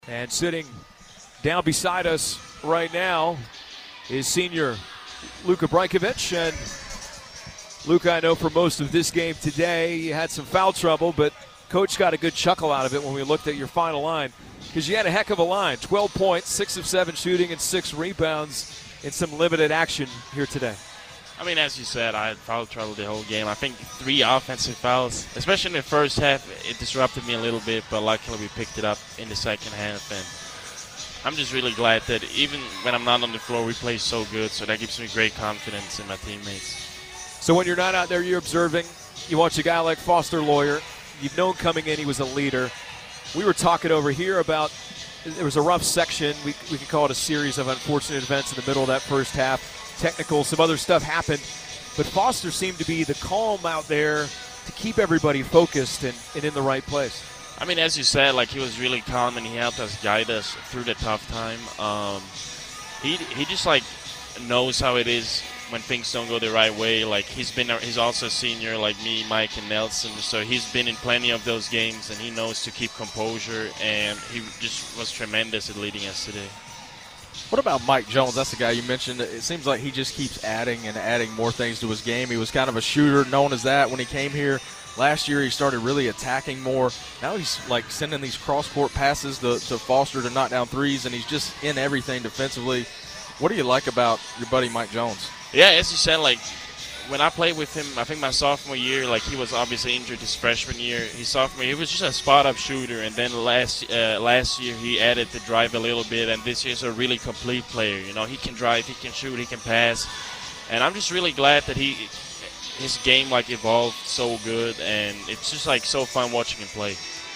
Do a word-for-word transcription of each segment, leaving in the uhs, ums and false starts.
And sitting down beside us right now is senior Luka Brajkovic. And Luka, I know for most of this game today, you had some foul trouble, but Coach got a good chuckle out of it when we looked at your final line, because you had a heck of a line. twelve points, six of seven shooting, and six rebounds in some limited action here today. I mean, as you said, I had foul trouble the whole game. I think three offensive fouls, especially in the first half, it disrupted me a little bit, but luckily we picked it up in the second half. And I'm just really glad that even when I'm not on the floor, we play so good, so that gives me great confidence in my teammates. So when you're not out there, you're observing, you watch a guy like Foster Loyer. You've known coming in he was a leader. We were talking over here about there was a rough section. We, we could call it a series of unfortunate events in the middle of that first half. Technical, some other stuff happened, but Foster seemed to be the calm out there to keep everybody focused and, and in the right place. I mean, as you said, like, he was really calm and he helped us guide us through the tough time. Um, he he just like knows how it is when things don't go the right way. Like, he's been he's also a senior like me, Mike, and Nelson, so he's been in plenty of those games and he knows to keep composure, and he just was tremendous at leading us today. What about Mike Jones? That's the guy you mentioned. It seems like he just keeps adding and adding more things to his game. He was kind of a shooter, known as that when he came here. Last year he started really attacking more. Now he's like sending these cross-court passes to, to Foster to knock down threes, and he's just in everything defensively. What do you like about your buddy Mike Jones? Yeah, as you said, like, when I played with him, I think my sophomore year, like, he was obviously injured his freshman year. His sophomore year, he was just a spot-up shooter, and then last uh, last year he added the drive a little bit, and this year's a really complete player. You know, he can drive, he can shoot, he can pass, and I'm just really glad that he his game, like, evolved so good, and it's just, like, so fun watching him play.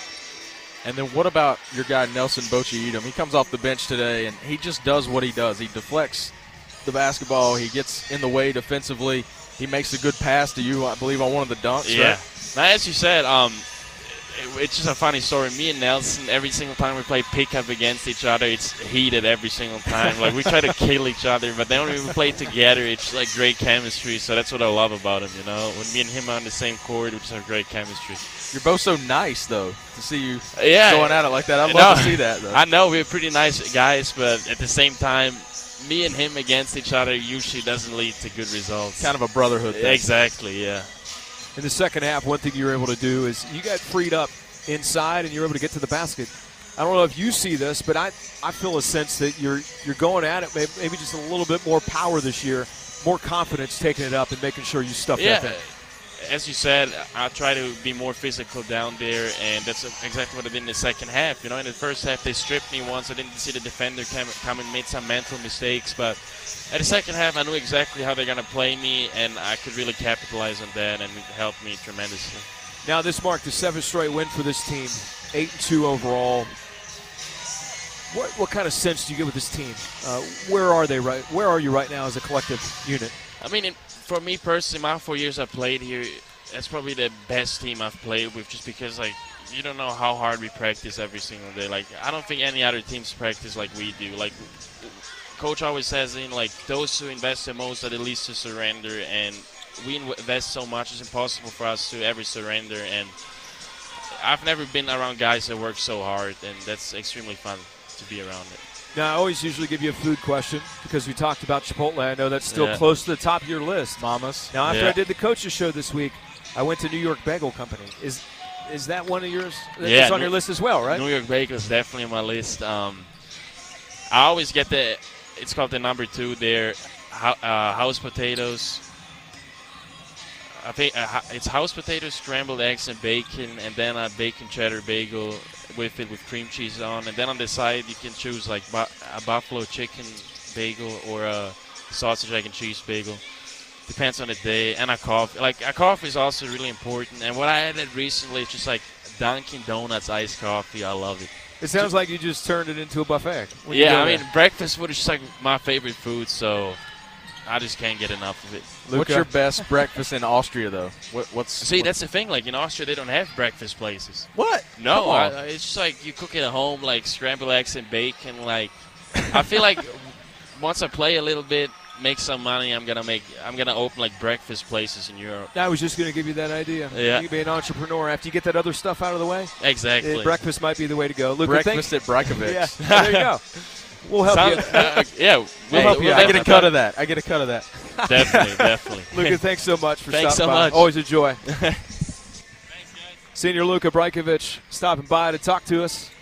And then what about your guy Nelson Bochi-Edom? He comes off the bench today, and he just does what he does. He deflects the basketball. He gets in the way defensively. He makes a good pass to you, I believe, on one of the dunks. Yeah. Right? Now, as you said, um, it, it's just a funny story. Me and Nelson, every single time we play pickup against each other, it's heated every single time. Like, we try to kill each other, but then when we play together, it's like great chemistry. So that's what I love about him, you know. When me and him are on the same court, we just have great chemistry. You're both so nice, though, to see you yeah. going at it like that. I'd no, love to see that, though. I know we're pretty nice guys, but at the same time, me and him against each other usually doesn't lead to good results. Kind of a brotherhood thing. Exactly, yeah. In the second half, one thing you were able to do is you got freed up inside and you were able to get to the basket. I don't know if you see this, but I, I feel a sense that you're you're going at it, maybe, maybe just a little bit more power this year, more confidence taking it up and making sure you stuff yeah. that thing. As you said, I try to be more physical down there, and that's exactly what I did in the second half. You know, in the first half, they stripped me once. I didn't see the defender come, come and made some mental mistakes. But at the second half, I knew exactly how they're going to play me, and I could really capitalize on that, and it helped me tremendously. Now, this marked the seventh straight win for this team, eight and two overall. What what kind of sense do you get with this team? Uh, where are they right? Where are you right now as a collective unit? I mean, it, for me personally, my four years I played here, that's probably the best team I've played with, just because, like, you don't know how hard we practice every single day. Like, I don't think any other teams practice like we do. Like, Coach always says, in like, those who invest the most are the least to surrender, and we invest so much, it's impossible for us to ever surrender. And I've never been around guys that work so hard, and that's extremely fun to be around it. Now, I always usually give you a food question because we talked about Chipotle. I know that's still yeah. close to the top of your list. Mamas. Now, after yeah. I did the coaches show this week, I went to New York Bagel Company. Is is that one of yours? That's yeah, on your list as well, right? New York Bagel is definitely on my list. Um, I always get the, it's called the number two there, uh, house potatoes. I think uh, it's house potatoes, scrambled eggs, and bacon, and then a bacon cheddar bagel with it with cream cheese on. And then on the side, you can choose like bu- a buffalo chicken bagel or a sausage, egg, and cheese bagel. Depends on the day. And a coffee. Like, a coffee is also really important. And what I added recently is just like Dunkin' Donuts iced coffee. I love it. It sounds like you just turned it into a buffet. when you Yeah, go I there. mean, breakfast food is just like my favorite food, so I just can't get enough of it. Luka? What's your best breakfast in Austria, though? What, what's See, what, that's the thing. Like, in Austria, they don't have breakfast places. what? No, Come on. I, it's just like you cook it at home, like scrambled eggs and bacon. Like, I feel like once I play a little bit, make some money, I'm gonna make. I'm gonna open like breakfast places in Europe. I was just going to give you that idea. Yeah. You can be an entrepreneur after you get that other stuff out of the way. Exactly. Uh, breakfast might be the way to go. Luka, Breakfast thank- at Brajkovic. Yeah, there you go. We'll help Sound- you. uh, yeah, we'll, Hey, help you. I get a out. cut of that. I get a cut of that. Definitely, definitely. Luka, thanks so much for Thanks stopping so by. much. Always a joy. Senior Luka Brajkovic stopping by to talk to us.